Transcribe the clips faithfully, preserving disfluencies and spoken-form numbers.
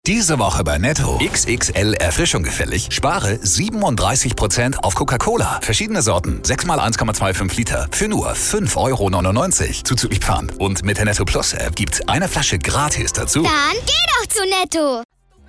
Diese Woche bei Netto. X X L Erfrischung gefällig. Spare siebenunddreißig Prozent auf Coca-Cola. Verschiedene Sorten. sechs mal eins Komma fünfundzwanzig Liter. Für nur fünf Euro neunundneunzig. Zuzüglich Pfand. Und mit der Netto Plus App gibt's eine Flasche gratis dazu. Dann geh doch zu Netto.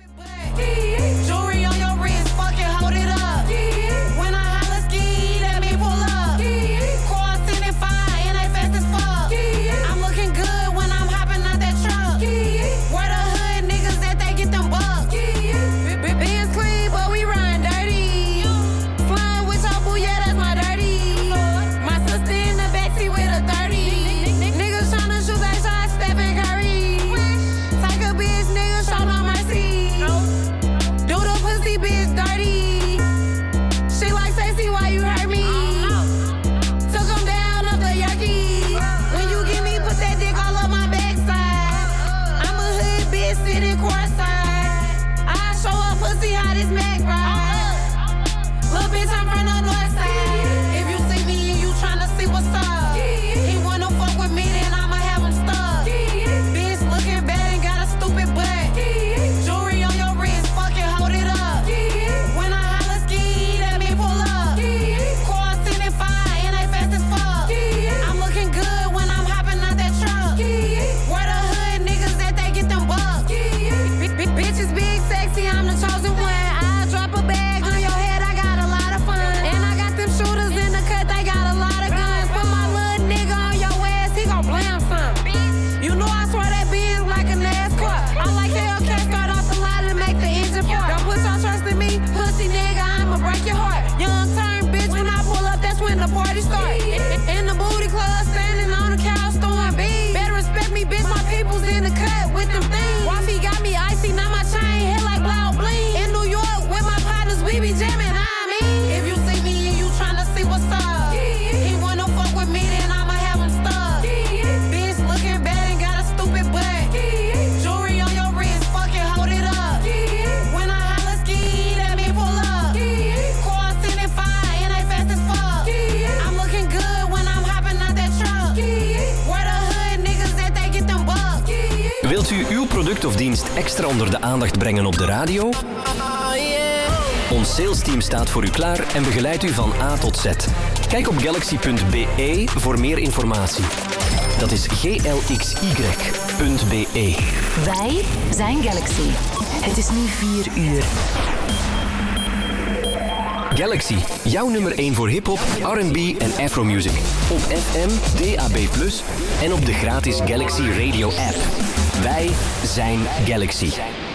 Wilt u uw product of dienst extra onder de aandacht brengen op de radio? Ons salesteam staat voor u klaar en begeleidt u van A tot Z. Kijk op galaxy punt b e voor meer informatie. Dat is G L X Y punt b e. Wij zijn Galaxy. Het is nu vier uur. Galaxy, jouw nummer één voor hiphop, R en B en afromusic. Op F M, D A B plus, en op de gratis Galaxy Radio app. Wij zijn Galaxy.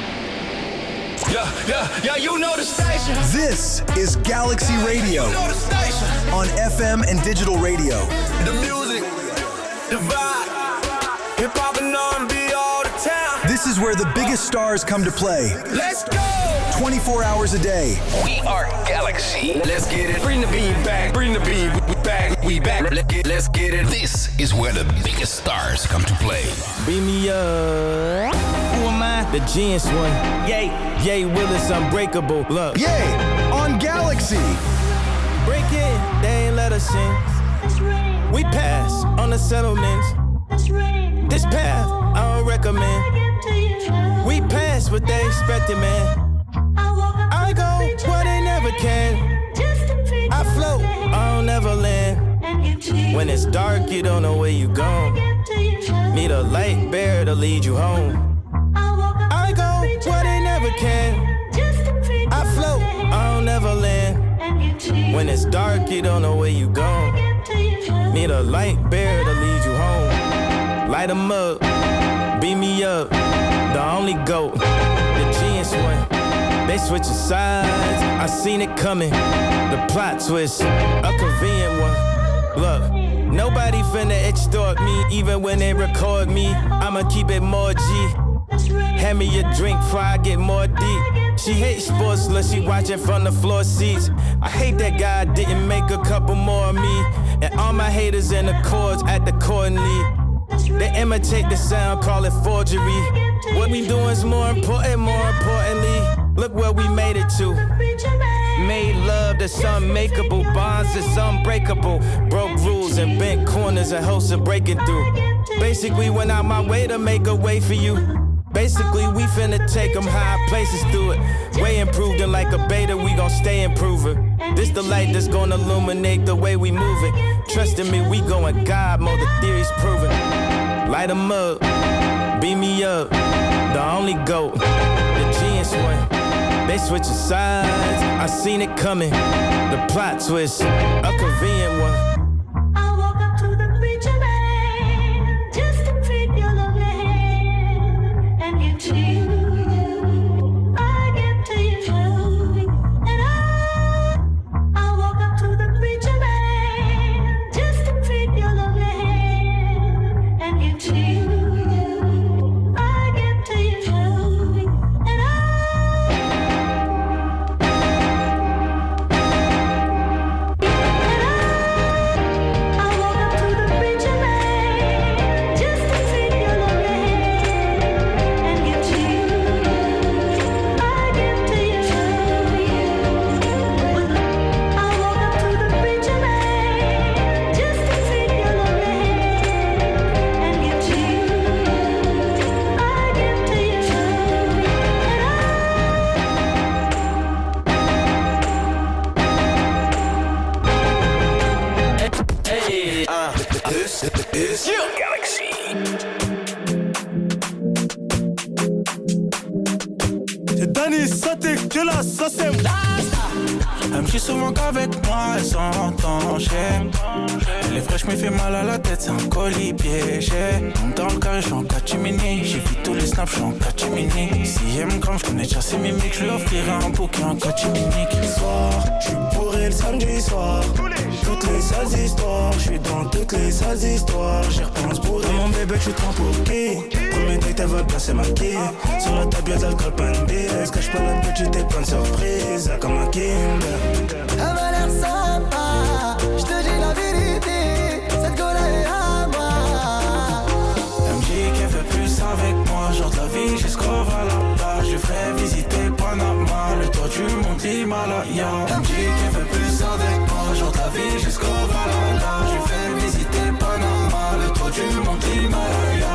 Yeah, yeah, yeah, you know the station. This is Galaxy Radio. You know the station. On F M and digital radio. The music, the vibe, hip hop and R and B all the time. This is where the biggest stars come to play. Let's go. twenty-four hours a day. We are Galaxy. Let's get it. Bring the beat back. Bring the beat we back. We back. Let's get, let's get it. This is where the biggest stars come to play. Beam me up. Who am I? The genius one. Yay. Yay Willis, unbreakable. Look. Yay. On Galaxy. Break in. They ain't let us in. We pass on the settlements. This path I don't recommend. We pass what they expected, man. I go where they never can. I float, I don't never land. When it's dark, you don't know where you going. Need a light bearer to lead you home. I go where they never can. I float, I don't never land. When it's dark, you don't know where you going. Need a light bearer to lead you home. Light 'em up, beam me up. The only goat, the genius one. They switching sides, I seen it coming. The plot twist, a convenient one. Look, nobody finna extort me, even when they record me. I'ma keep it more G. Hand me a drink before I get more deep. She hates sports unless she watching from the floor seats. I hate that God didn't make a couple more of me. And all my haters in the chords at the Courtney. They imitate the sound, call it forgery. What we doing is more important, more importantly. Look where we made it to. Made love that's unmakeable, bonds that's unbreakable. Broke rules and bent corners and hopes of breaking through. Basically went out my way to make a way for you. Basically, we finna take them high places through it. Way improved and like a beta, we gon' stay improving. This the light that's gonna illuminate the way we move it. Trust in me, we going God mode, the theory's proven. Light 'em up, beat me up, the only GOAT, the genius one. They switching sides, I seen it coming. The plot twist, a convenient one. Elle me dit souvent qu'avec moi elle s'entend, j'aime. Elle est fraîche mais fait mal à la tête, c'est un colis piégé. Monte dans le carré, j'suis en catimini. J'ai vu tous les snaps, j'suis en catimini. Si elle me crame, j'connais déjà ses mimiques. J'lui offrirai un bouquet en catimini. Soir, j'suis bourré le samedi soir. Toutes les sales histoires, j'suis dans toutes les sales histoires. J'y repense bourré. Mon bébé, j'suis trop pour qui? Premier date, elle veut placer ma quille. Sur la table, y'a d'alcool, pas une bise. Cache pas la petite et plein de surprises. Comme un Kinder. Elle m'a l'air sympa, j'te dis la vérité, cette go-là est à moi. Elle me dit qu'elle veut plus avec moi, genre de la vie jusqu'au Valhalla. Je ferai visiter Panama, le toit du mont Himalaya. Elle me dit qu'elle veut plus avec moi, genre de la vie jusqu'au Valhalla. Je ferai visiter Panama, le toit du mont Himalaya.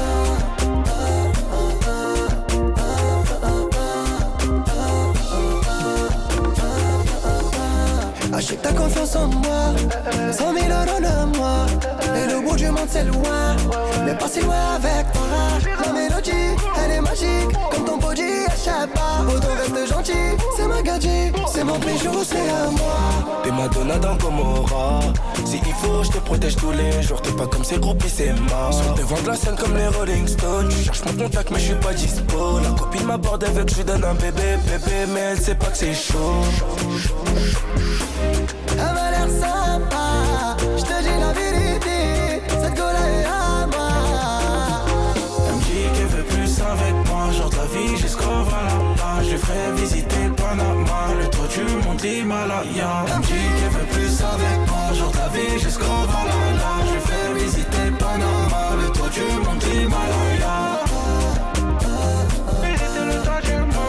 Achète ta confiance en moi, cent mille euros de moi. Et le bout du monde c'est loin, mais pas si loin avec ton rat. La mélodie, elle est magique, comme ton body échappe pas. Autant reste gentil, c'est ma gadget, c'est mon bijou, c'est à moi. T'es Madonna dans Gomorrah. Si il faut, je te protège tous les jours. T'es pas comme ces groupies, c'est mort. Sur le devant de la scène comme les Rolling Stones. Je cherche mon contact mais je suis pas dispo. La copine m'aborde avec je lui donne un bébé, bébé. Mais elle sait pas que c'est chaud. Elle m'a l'air sympa, j'te dis la vérité, cette go-là est à moi. Elle me dit qu'elle veut plus avec moi, genre de la vie jusqu'au Valhalla. Je ferai visiter Panama, le toit du mont Himalaya. Elle me dit qu'elle veut plus avec moi, genre de la vie jusqu'au Valhalla. Je ferai visiter Panama, le toit du mont Himalaya. Visiter le toit du monde.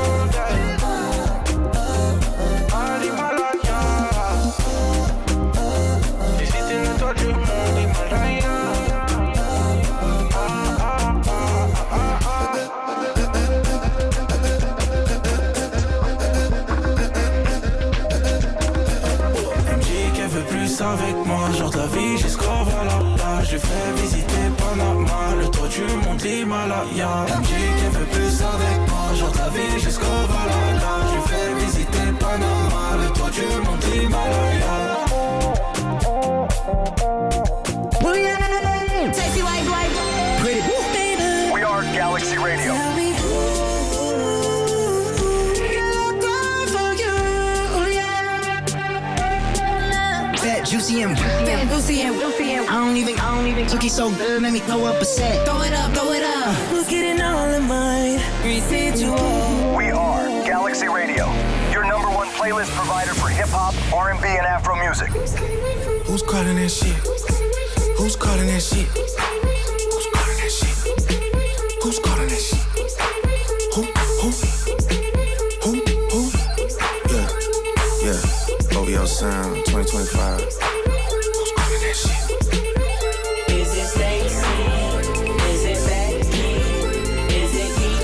Avec moi, genre de la vie jusqu'au Valhalla. Je fais visiter Panama, le toit du mont Himalaya. Elle me dit qu'elle veut plus avec moi, genre de la vie jusqu'au Valhalla. Je fais visiter Panama, le toit du mont Himalaya. Oh yeah, sexy white boy, pretty baby. We are Galaxy Radio. Juicy and yeah, juicy and juicy and I don't even, I don't even cookie so good, make me throw up a set. Throw it up, throw it up. Who's getting all of mine? Residual. We are Galaxy Radio, your number one playlist provider for hip hop, R and B, and Afro music. Who's calling that shit? Who's calling that shit? Who's calling that shit? Who's calling that shit? Who? Who? Who? Who? Yeah, yeah. O V L Sound twenty twenty-five. Who's calling that shit? Is it Stacy? Is it Becky? Is it Kiki?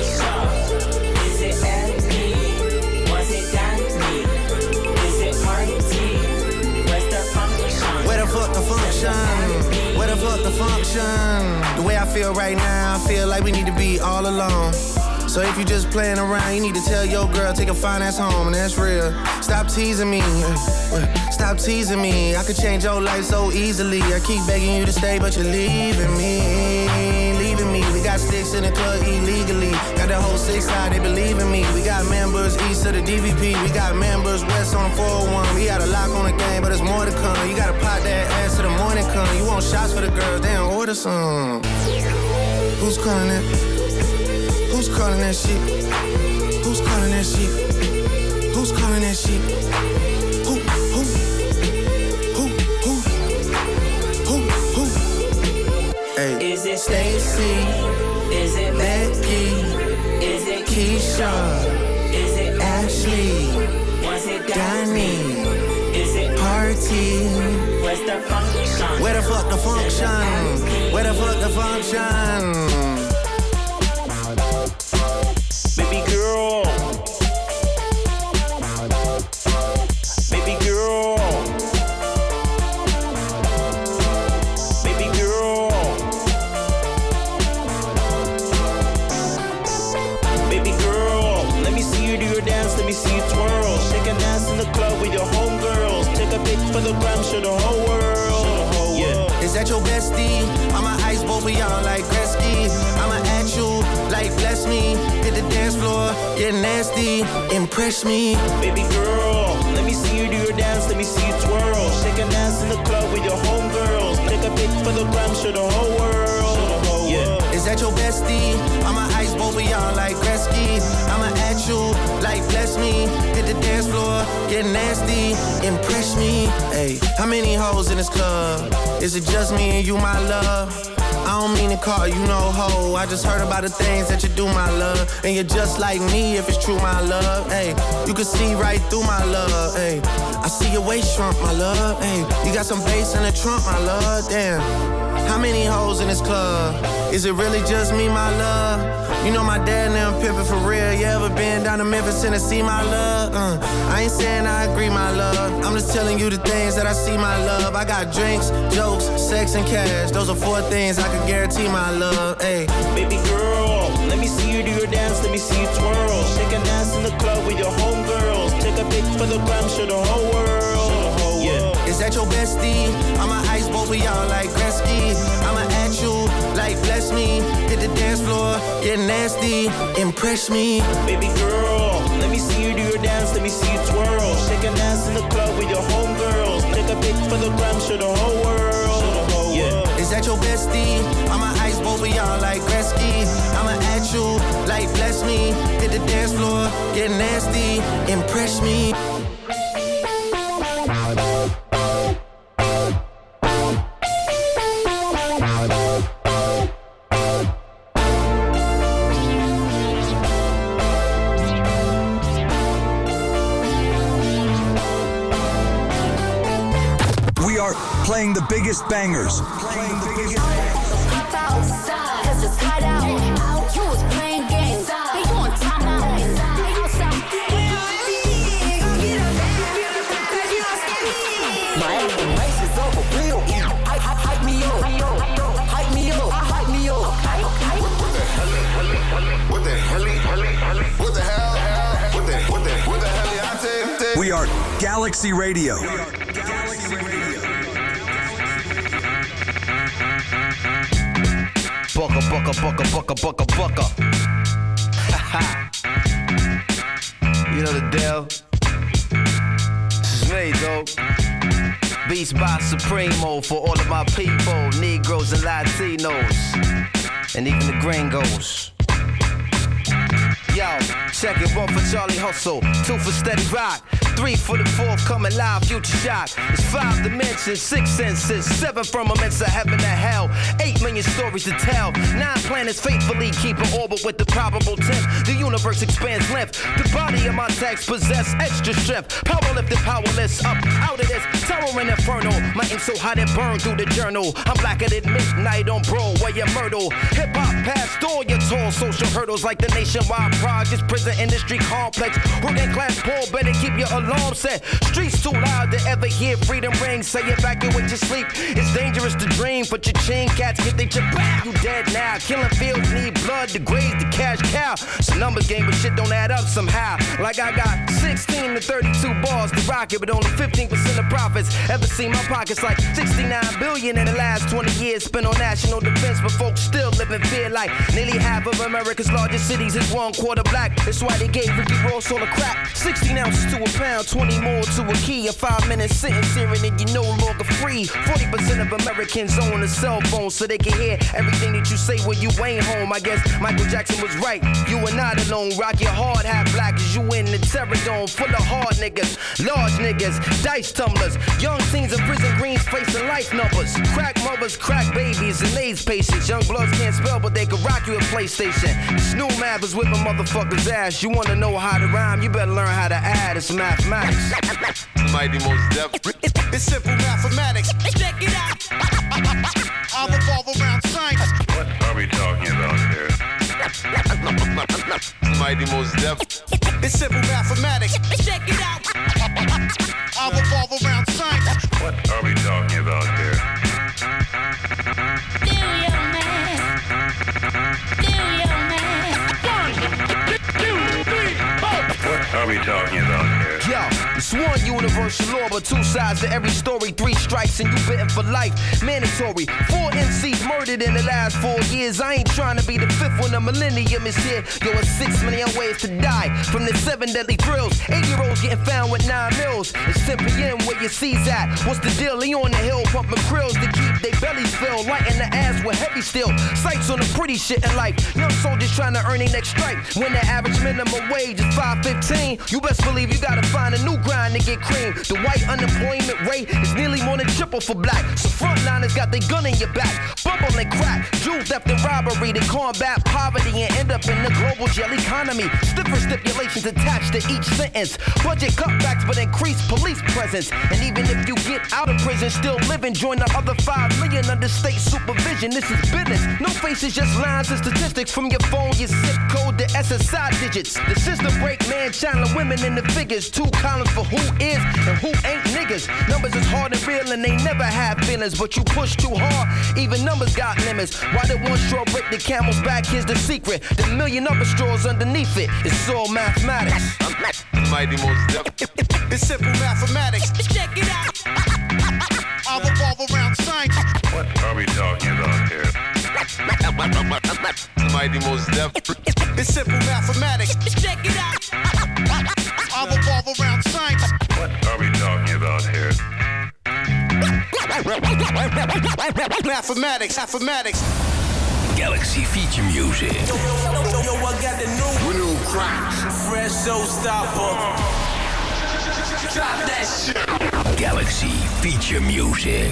function. The way I feel right now, I feel like we need to be all alone. So if you just playing around, you need to tell your girl, take a fine ass home, and that's real. Stop teasing me, stop teasing me. I could change your life so easily. I keep begging you to stay, but you're leaving me, leaving me. We got sticks in the club illegally. Got the whole six side, they believe in me. We got members east of the D V P. We got members west on the four oh one. We got a lock on the game, but there's more to come. You gotta pop that ass till the morning come. You want shots for the girls, then order some. Who's calling it? Who's calling that shit? Who's calling that shit? Who's calling that shit? Who, who, who, who, who, who? Hey. Is it Stacy? Is it Becky? Is it Keisha? Is it Ashley? Is it Donnie? Is it Party? Where's the function? Where the fuck the function? Where the fuck the function? Baby girl, baby girl, baby girl, baby girl. Let me see you do your dance, let me see you twirl. Shake and dance in the club with your homegirls. Take a pic for the gram, show the whole world. Yeah. Is that your bestie? I'ma ice both of y'all like Gretzky. I'ma at you like bless me. Hit the dance floor, get nasty, impress me. Baby girl, let me see you do your dance, let me see you twirl. Shake and dance in the club with your homegirls. Take a pic for the gram, show the whole world. Yeah. Is that your bestie? I'ma ice both of y'all like Gretzky. I'ma at you like bless me. Hit the dance floor, get nasty, impress me. Hey, how many hoes in this club? Is it just me and you, my love? I don't mean to call you no hoe. I just heard about the things that you do, my love. And you're just like me if it's true, my love. Hey, you can see right through my love. Hey, I see your waist shrunk, my love. Hey, you got some bass in the trunk, my love. Damn. How many hoes in this club? Is it really just me, my love? You know my dad and them pimpin' for real. You ever been down to Memphis, Tennessee, my love? Uh, I ain't saying I agree, my love. I'm just telling you the things that I see, my love. I got drinks, jokes, sex, and cash. Those are four things I can guarantee, my love. Hey, baby girl, let me see you do your dance, let me see you twirl. Shake and dance in the club with your homegirls. Take a pic for the gram, show the whole world. Yeah. Is that your bestie? I'ma ice both of y'all like Gretzky. I'ma at you like bless me. Hit the dance floor, get nasty, impress me. Baby girl, let me see you do your dance, let me see you twirl. Shake and dance in the club with your homegirls. Take a pic for the gram, show the whole world. Yeah. Is that your bestie? I'ma ice both of y'all like Gretzky. I'ma at you like bless me. Hit the dance floor, get nasty, impress me. Playing the biggest bangers. Playing the biggest bangers. Outside, cause it's hot out. Out, you was playing games. They doing time out. My race is over real. Hype me up. Hype me up. Hype me up. What the hell? What the hell? What the hell? What the what the what the hell? I say. We are Galaxy Radio. Bucka, bucka, bucka, bucka, bucka, bucka. Ha You know the deal. This is me, though. Beats by Supremo for all of my people, Negroes and Latinos, and even the gringos. Yo, check it, one for Charlie Hustle, two for Steady Rock, three for the forthcoming live future shot. It's five dimensions, six senses, seven firmaments of heaven and hell, eight million stories to tell, nine planets faithfully keep an orbit with the probable tenth. The universe expands length, the body of my text possess extra strength. Power lifted, powerless, up out of this towering inferno. My ink so hot it burned through the journal. I'm blacker than midnight on Broadway and Myrtle. Hip hop past all your tall social hurdles like the nationwide projects, prison industry complex. Working class poor, better keep your alert. alarm set. Streets too loud to ever hear freedom ring. Say evacuate your sleep. It's dangerous to dream. Put your chain cats, get they chip back. You dead now. Killing fields need blood to graze the cash cow. It's a numbers game, but shit don't add up somehow. Like I got sixteen to thirty-two bars to rock it, but only fifteen percent of profits. Ever seen my pockets like sixty-nine billion in the last twenty years spent on national defense, but folks still live in fear like nearly half of America's largest cities is one quarter black. That's why they gave Ricky Ross all the crap. sixteen ounces to a pound, twenty more to a key. A five minute sentence hearing and you're no longer free. forty percent of Americans own a cell phone so they can hear everything that you say when you ain't home. I guess Michael Jackson was right. You are not alone. Rock your hard hat black as you in the terror dome. Full of hard niggas, large niggas, dice tumblers. Young teens in prison greens facing life numbers. Crack mothers, crack babies, and AIDS patients. Young bloods can't spell, but they can rock you a PlayStation. Snoo math is whipping motherfuckers' ass. You wanna know how to rhyme, you better learn how to add. It's mathematics. Mighty Most Def. It's simple mathematics. Check it out. I'll revolve around science. What are we talking about here? Mighty Most Def. It's simple mathematics. Check it out. I'll revolve around science. What are we talking about here? Do your math. Do your math. One, two, three, four. What are we talking about here? Yo, it's one universal law, but two sides to every story. Three strikes and you bitten for life. Mandatory. Four M Cs murdered in the last four years. I ain't trying to be the fifth when the millennium is here. Yo, it's six million ways to die from the seven deadly thrills. Eight-year-olds getting found with nine mils. It's ten p.m. where your C's at. What's the deal? He on the hill pumping krills to keep their bellies filled. Lighting the ass with heavy steel. Sights on the pretty shit in life. Young soldiers trying to earn their next strike. When the average minimum wage is five fifteen, you best believe you gotta find a new grind to get cream. The white unemployment rate is nearly more than triple for black. So frontliners got their gun in your back. Bubble and crack, jewel theft and robbery to combat poverty and end up in the global jail economy. Stiffer stipulations attached to each sentence. Budget cutbacks but increased police presence. And even if you get out of prison, still living, join the other five million under state supervision. This is business. No faces, just lines and statistics from your phone, your zip code, the S S I digits. The system break man, channeling women in the figures. Two columns for who is and who ain't niggas. Numbers is hard and real and they never have feelings, but you push too hard, even numbers got limits. Why did one straw break the camel's back? Here's the secret. The million other straws underneath it. It's all mathematics. Mighty Most Def. It's simple mathematics. Check it out. I'll revolve around science. What are we talking about here? Mighty Most Def. It's simple mathematics. Check it out. I'll revolve around science. What are we talking about here? Mathematics, mathematics. Galaxy Feature Music. Yo, yo, yo, yo, I got the new, new crack. Fresh showstopper. Drop that shit. Galaxy Feature Music.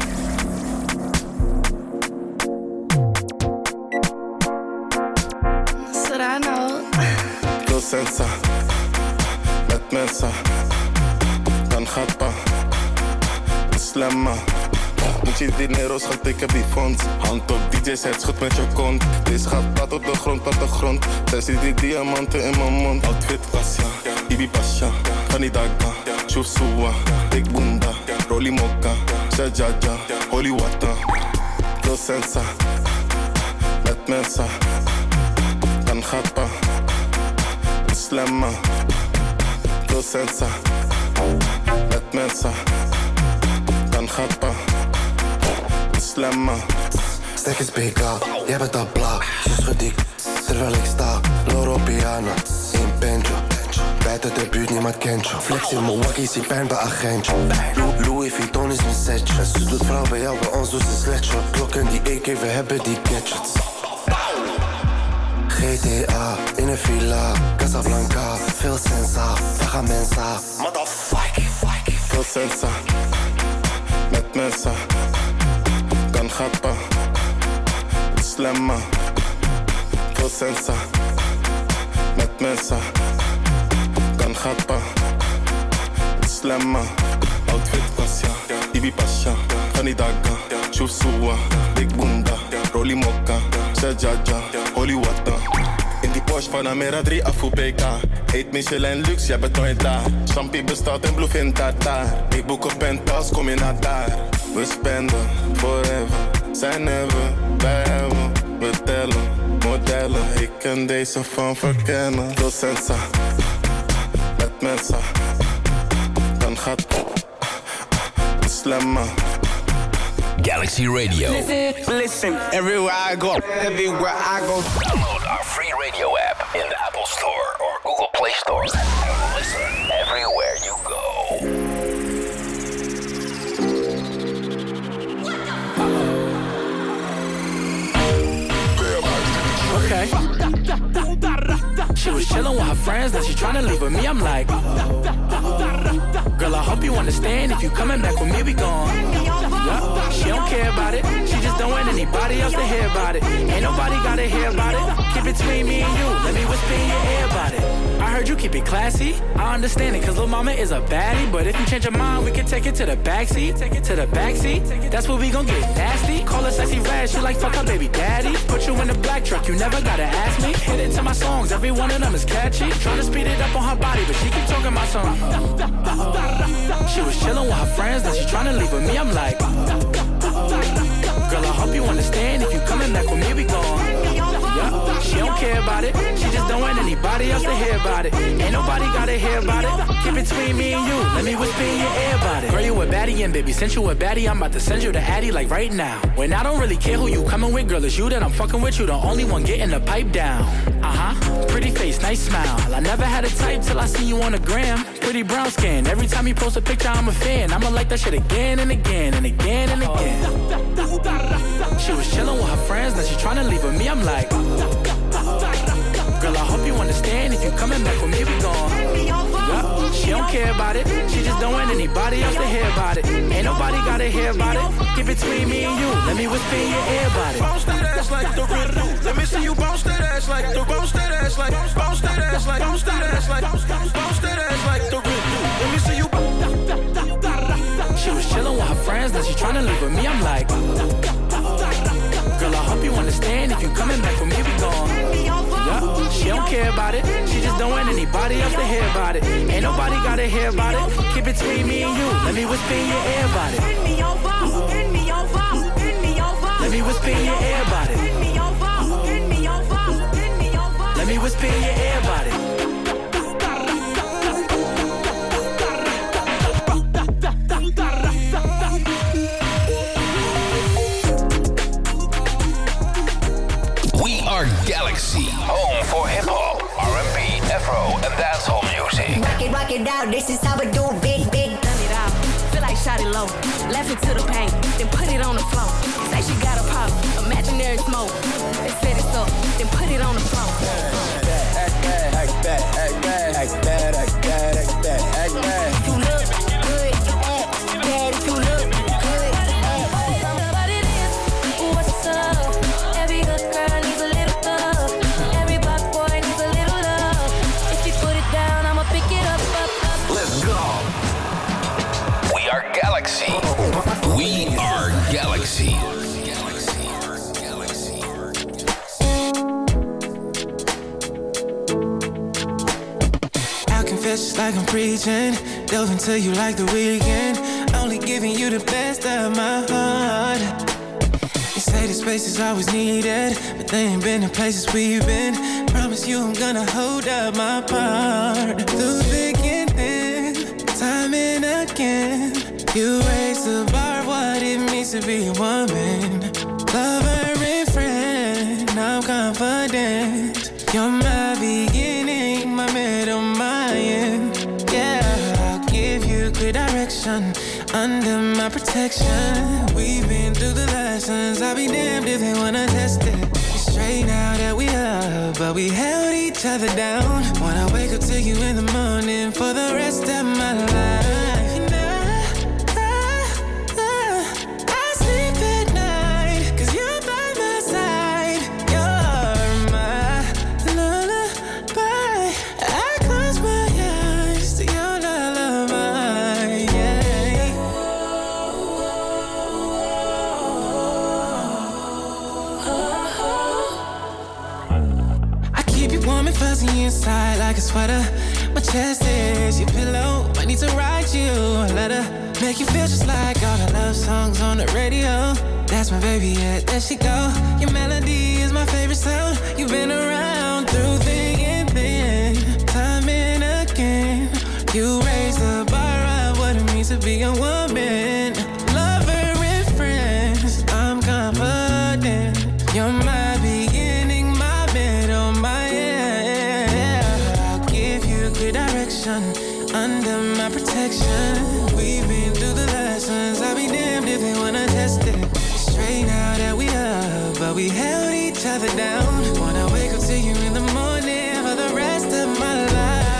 Said I know. Veel sensa, met mensen, dan gaat pa, slamma. Moet je dinero's gaan tikken die fonds. Hand op D J's, het schud met je kont. Deze gaat plat op de grond, plat de grond. Zij ziet die diamanten in mijn mond. Outfit Pasha, Ibi Pasha, Fanny Daga, Shuf Suwa, Big Bunda, Rolly Moka, Shajaja, Holy Water. Veel sensa, met mensen, dan gaat pa, slamma. Veel sensa, met mensen, dan gaat pa. Slamma. Stek is B K, jij bent al bla. Ze schudt ik, terwijl ik sta. Loro Piana, in Benjo. Buiten de buurt, niemand kent je. Flex in Milwaukee, zie pijn bij agentje. Louis Vuitton is mijn setje. Ze doet vrouw bij jou, bij ons doet ze sledshot. Klokken die A K, we hebben die gadgets. G T A, in een villa. Casablanca, veel sensa. Vaga mensa. Motherfucker. Veel sensa, met mensa. Dan gaat pa, slamma. Veel sensa, met mensa. Dan gaat pa, slamma. Outfit Pasha, Ibi Pasha, Fanny Daga, Shuf Suwa, Big Bunda, Rolly Moka, Shajaja, Holy Water. In die Porsche Panamera drie afvoer B K. Eet Michelin luxe, jij bent nooit daar. Champie besteld en bloef in tartaar. Ik boek een penthouse, kom je naar daar. We spenden forever, zijn never bij hebben. We tellen modellen, ik ken deze van verkennen. Docenza, met mensen, dan gaat slammen. Galaxy Radio. Listen, listen, everywhere I go, everywhere I go. Download our free radio app in the Apple Store or Google Play Store. And listen everywhere you go. Okay. She was chillin' with her friends, now she tryna leave with me. I'm like, girl, I hope you understand. If you coming back with me, we gone. Yeah. She don't care about it. She just don't want anybody else to hear about it. Ain't nobody gotta hear about it. Keep it between me and you. Let me whisper in your ear about it. I heard you keep it classy. I understand it, cause Lil Mama is a baddie. But if you change your mind, we can take it to the backseat. Take it to the backseat. That's where we gon' get nasty. Call her sexy red, she like fuck her baby daddy. Put you in the black truck, you never gotta ask me. Hit it to my songs, every one of them is catchy. Tryna speed it up on her body, but she keep talking my song. She was chillin' with her friends, now she tryna leave with me. I'm like, girl, I hope you understand. If you coming back with me, we gone. Yeah. She don't care about it. She just don't want anybody else to hear about it. Ain't nobody gotta hear about it. Keep it between me and you. Let me whisper in your ear about it. Girl, you a baddie, and baby, since you a baddie, I'm about to send you to Addy like right now. When I don't really care who you coming with, girl, it's you that I'm fucking with. You the only one getting the pipe down. Uh huh. Pretty face, nice smile. I never had a type till I see you on the gram. Pretty brown skin. Every time you post a picture, I'm a fan. I'ma like that shit again and again and again and again. She was chillin' with her friends, now she tryna leave with me. I'm like, girl, I hope you understand. If you coming back with me, we gone. Yeah. She don't care about it. She just don't want anybody else to hear about it. Ain't nobody gotta hear about it. Keep between me and you. Let me whisper in your ear about it. Bounce that ass like the rhythm. Let me see you bounce that ass like the bounce that ass like bounce that ass like bounce that ass like bounce that ass like the rhythm. Let me see you. She was chillin' with her friends, now she tryna leave with me. I'm like, girl, I hope you understand. If you coming back with me, we gone. Yeah. She don't care about it. She just don't want anybody else to hear about it. Ain't nobody gotta hear about it. Keep it between me and you. Let me whisper in your ear about it. Let me whisper in your ear about it. Let me whisper in your ear about it. Our Galaxy, home for hip-hop, R and B, Afro, and dancehall music. Rock it, rock it out, this is how we do big, big. Done it out, feel like shot it low. Left it to the paint, then put it on the floor. Say she got a pop, imaginary smoke. They said it's up, then put it on the floor. Act bad, act bad, act bad, act bad, act bad, act bad, act bad. You look good, act bad, if you look good, act bad. But it is, what's up? Every good girl needs a little love. Every black boy needs a little love. If you put it down, I'ma pick it up, up, up. Let's go. We are Galaxy. We are Galaxy. I confess like I'm preaching, delve into you like the weekend. Only giving you the best of my heart. You say the space is always needed, but they ain't been the places we've been. Promise you I'm gonna hold up my part. Through thick and thin, time and again, you raise the bar, what it means to be a woman. Lover and friend, I'm confident. You're my beginning, my middle, my end. Yeah, I'll give you good direction under my protection. We've been through the lessons, I'll be damned if they wanna test it. It's straight now that we love, but we held each other down. Wanna wake up to you in the morning for the rest of my life. And I, I, I, I sleep at night, cause you're by my side. You're my lullaby. I close my eyes to your lullaby, yeah. I keep you warm chest is your pillow. Might need to write you a letter, make you feel just like all the love songs on the radio. That's my baby, yeah, there she go. Your melody is my favorite sound. You've been around through thick and thin, time and again. You raised the bar of what it means to be a woman. Lover and friends, I'm confident. You're my beginning, my middle, my end. I'll give you good direction under my protection. We've been through the lessons. I'll be damned if they wanna test it. Straight now that we up, but we held each other down. Wanna wake up to you in the morning for the rest of my life.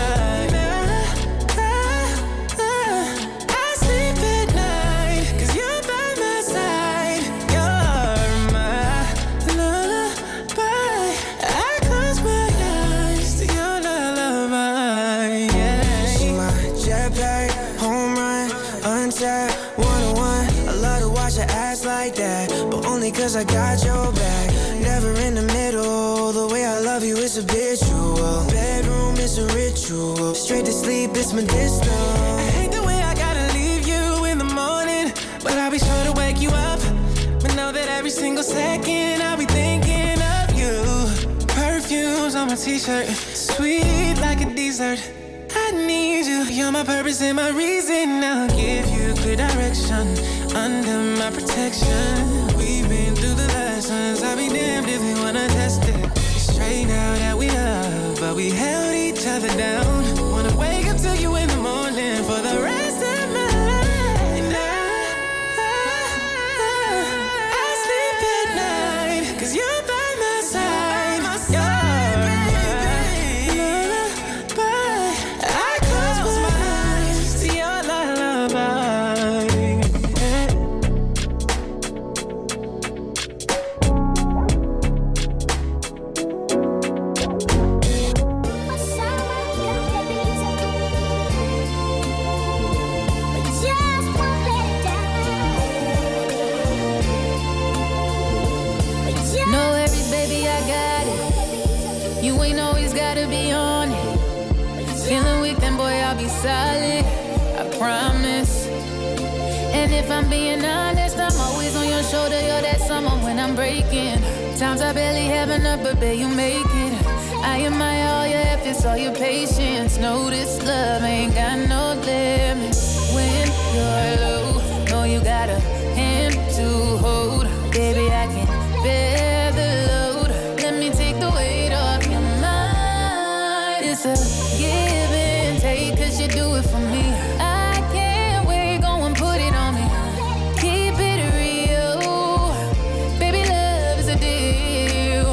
I, I, I sleep at night, cause you're by my side. You're my lullaby. I close my eyes to your lullaby, yeah. She my jetpack, home run, untapped, one-on-one. I love to watch her ass like that, but only cause I got your back. Never in the middle, the way I love you is habitual. Bedroom is a ritual, straight to sleep it's medicinal. I hate the way I gotta leave you in the morning, but I'll be sure to wake you up. But know that every single second I'll be thinking of you. Perfumes on my t-shirt, sweet like a dessert. I need you, you're my purpose and my reason. I'll give you good direction under my protection. We've been through the lessons. I'll be damned if you wanna test it. Straight now that we up, but we held each other down. Wanna wake up to you in the morning for the rest of my life. And I, I, I sleep at night, cause you're by my side. You're solid, I promise. And if I'm being honest, I'm always on your shoulder. You're that someone when I'm breaking. Times I barely have enough, but babe, you make it. I admire all your efforts, all your patience. Know this love ain't got no limits. When you're low, know you got a hand to hold. Baby, I can bear the load. Let me take the weight off your mind. It's a give and take, cause you do it for me. I can't wait, go and put it on me. Keep it real, baby, love is a deal.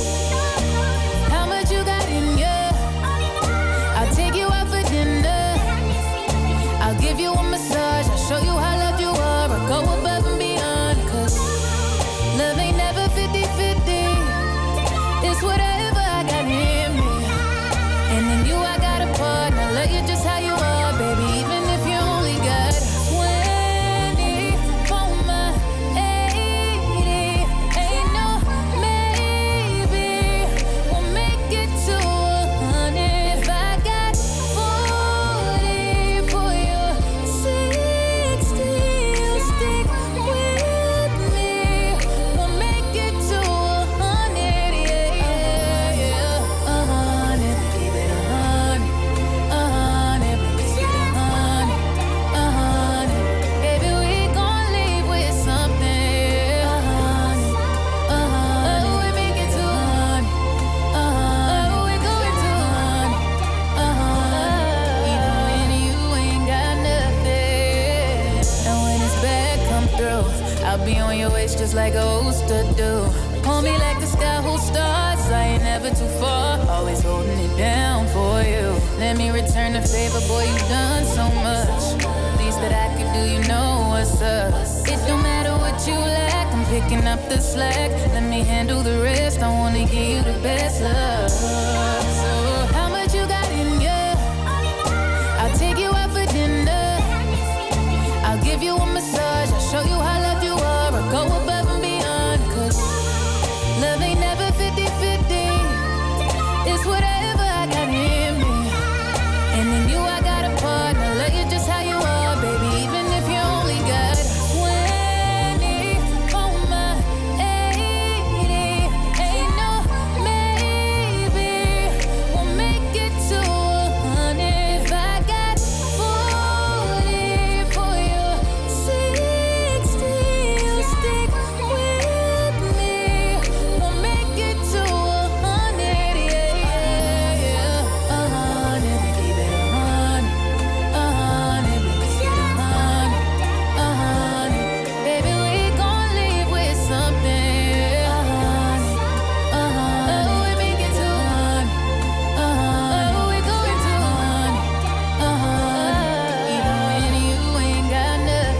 How much you got in you? I'll take you out for dinner. I'll give you a massage, I'll show you how loved you are. I'll go above and beyond, cause love ain't never fifty-fifty. It's whatever I got in me. And in you I got a partner. Love you just how you are, baby. Even if you only got twenty for my eighty. Ain't no maybe. We'll make it to a hundred. If I got forty for you, sixty, you'll stick with me. We'll make it to a hundred, yeah, yeah, yeah. A hundred, keep it a hundred. A hundred, keep it a hundred. A hundred, baby, we gon' leave with something. A hundred, a hundred, oh, we make it to a hundred. A hundred, oh, we going to a hundred. A hundred, even when you ain't got nothing. And when it's bad, come through. I'll be on your waist just like I used to do. Hold me like the sky holds stars. I ain't never too far. Always holding it down for you. Let me return the favor, boy, you've done so much. Least that I could do, you know what's up. It don't matter what you lack, I'm picking up the slack. Let me handle the rest, I wanna give you the best love. So how much you got in you? I'll take you out for dinner. I'll give you a massage, I'll show you how loved you are. I'll go above and beyond, cause love ain't never fifty-fifty. It's whatever I got in me. And Knowing you, I got a partner. Love you just how you are, baby. Even if you only got twenty for my eighty. Ain't no maybe we'll make it to a hundred. If I got forty for you, sixty, you stick with me. We'll make it to a hundred, yeah, yeah, yeah. A hundred, keep it a hundred. A hundred, let's get a hundred. A hundred, baby, we gon' leave with something. A hundred, a hundred, oh, we make it to a hundred. A hundred, oh, we going to a hundred. A hundred, even when you ain't got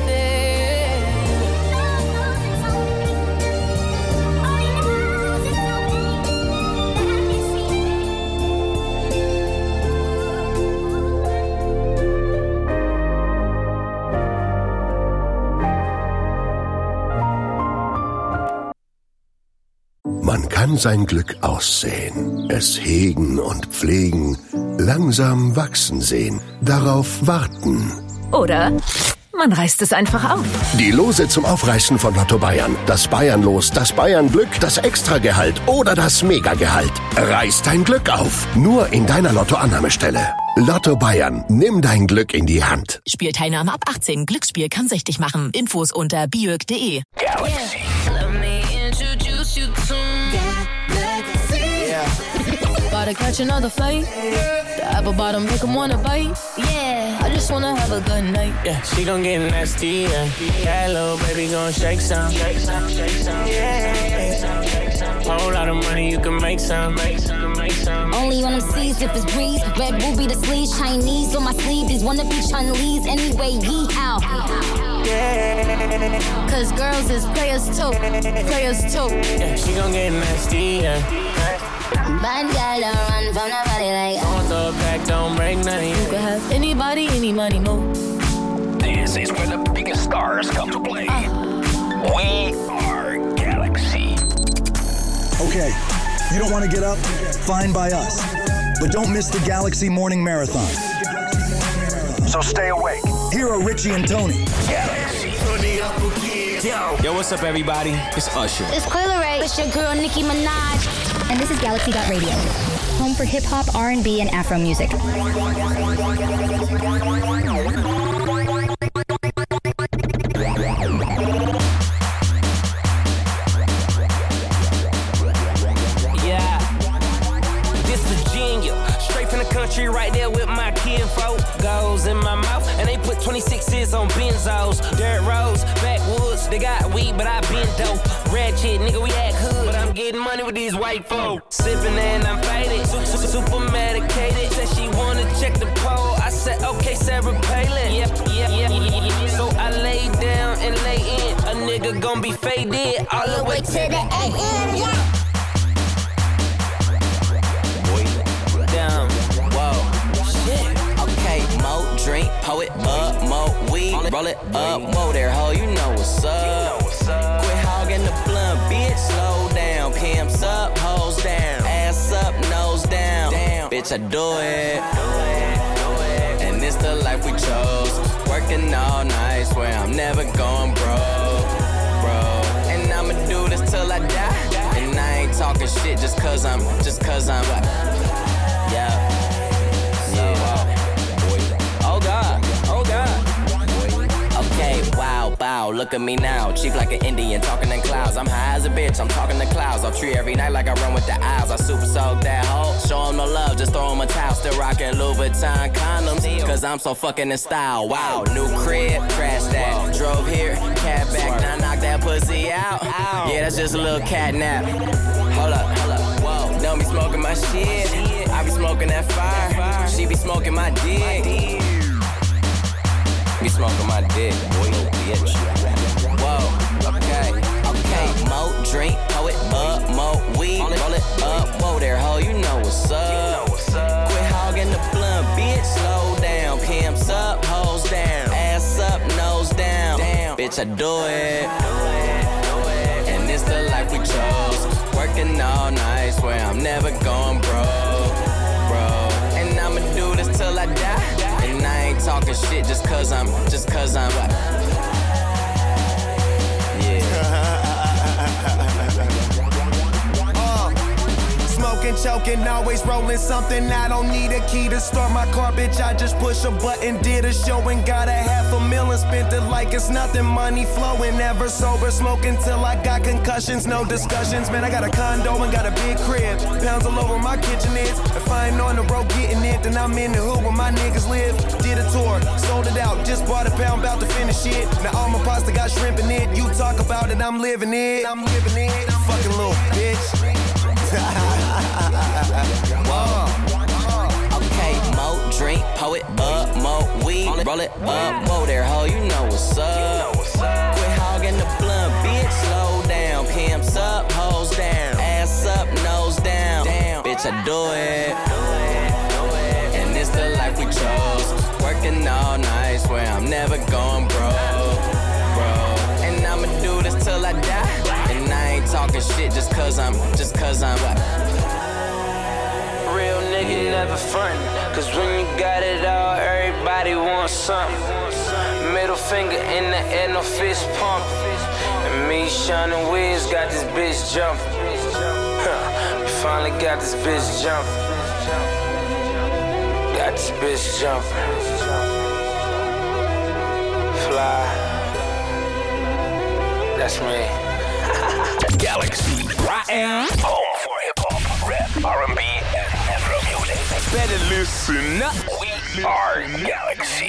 Man kann sein Glück aussehen, es hegen und pflegen, langsam wachsen sehen, darauf warten. Oder man reißt es einfach auf. Die Lose zum Aufreißen von Lotto Bayern. Das Bayernlos, das Bayernglück, das Extragehalt oder das Megagehalt. Reiß dein Glück auf. Nur in deiner Lottoannahmestelle. Lotto Bayern. Nimm dein Glück in die Hand. Spielteilnahme ab achtzehn. Glücksspiel kann süchtig machen. Infos unter biök punkt de. Galaxy. Let me introduce you to Galaxy. Yeah. About to catch another flight. The apple bottom make 'em wanna bite. Yeah, I just wanna have a good night. Yeah, she gon' get nasty, yeah. That little baby gon' shake some. Shake some, shake some, yeah. Whole lot of money, you can make some, make some, make some. Only on them seas if it's breeze. Red ruby the sleeves, Chinese on my sleeve. These wanna be Chinese anyway. Yee how? Cause girls is players too, players too. Yeah, she gon' get nasty, yeah. Bad girl don't run from nobody like. Don't throw it back, don't break nothing. You could have anybody, any money, move. This is where the biggest stars come to play. We are Galaxy. Okay, you don't want to get up? Fine by us. But don't miss the Galaxy Morning Marathon. So stay awake. Here are Richie and Tony. Galaxy. Yo. Yo, what's up, everybody? It's Usher. It's Coyle Ray. It's your girl Nicki Minaj. And this is Galaxy dot radio, home for hip hop, R and B, and Afro music. Yeah. This Virginia. Straight from the country, right there with my kinfolk. Goes in my mouth, and they put twenty-sixes on benzos. Dirt roads, backwoods, they got weed, but I been dope. Ratchet, nigga, we act hood, but I'm getting money with these white folks. Sipping and I'm faded, super, super medicated. Said she wanna check the pole, I said, okay, Sarah Palin. Yep, yep, yep, yep. So I lay down and lay in. A nigga gon' be faded all the way to the A M, yeah. Down, whoa, shit. Okay, mo drink, poet, bud, mo weed, roll it up, whoa there, ho, you know what's up. Quit hogging the blunt, bitch, slow down. Pimps up, hoes down, ass up, nose down. Damn, bitch, I do it. And it's the life we chose. Working all night, swear I'm never going broke, bro. And I'ma do this till I die. And I ain't talking shit just cause I'm, just cause I'm, yeah. Oh God, oh God. Okay, wow, bow, look at me now. Cheap like an Indian, talking in clouds. I'm high as a bitch, I'm talking to clouds. I'll treat every night like I run with the owls. I super soak that hoe, show him no love, just throw him a towel. Still rocking Louis Vuitton condoms, cause I'm so fucking in style. Wow, new crib, crash that. Drove here, cab back, now knock that pussy out. Yeah, that's just a little cat nap. Hold up, hold up, whoa. Don't be smoking my shit, I be smoking that fire. She be smoking my dick. Be smoking my dick, boy, bitch. Whoa, okay, okay. Mo drink, poet, bud, mo weed, roll it up. Whoa there, ho, you know what's up. Quit hogging the blunt, bitch, slow down. Pimps up, hoes down, ass up, nose down. Damn, bitch, I do it. And it's the life we chose. Working all night, swear I'm never going broke, bro. And I'ma do this till I die. shit just cause I'm, just cause I'm what? Smoking, choking, always rolling something. I don't need a key to start my car, bitch. I just push a button, did a show and got a half a million. Spent it like it's nothing, money flowing. Never sober, smoking till I got concussions. No discussions, man. I got a condo and got a big crib. Pounds all over my kitchen is. If I ain't on the road getting it, then I'm in the hood where my niggas live. Did a tour, sold it out, just bought a pound, about to finish it. Now all my pasta got shrimp in it. You talk about it, I'm living it. I'm living it. Fucking little bitch. Whoa. Okay, mo drink, pour it up, mo weed, roll it up, whoa there, ho, you know what's up. Quit hogging the blunt, bitch, slow down, pimps up, hoes down, ass up, nose down, damn, bitch, I do it, and it's the life we chose, working all night, swear I'm never going broke, bro, and I'ma do this till I die, and I ain't talking shit just cause I'm, just cause I'm what? Real nigga never frontin', cause when you got it all, everybody wants something. Middle finger in the air, no fist pump. And me, Sean and Wiz got this bitch jumping. Huh. We finally got this bitch jumping. Got this bitch jumping. Fly. That's me. Galaxy. I am home for hip-hop, rap, R and B, and Afro music. Better listen up. We are Galaxy.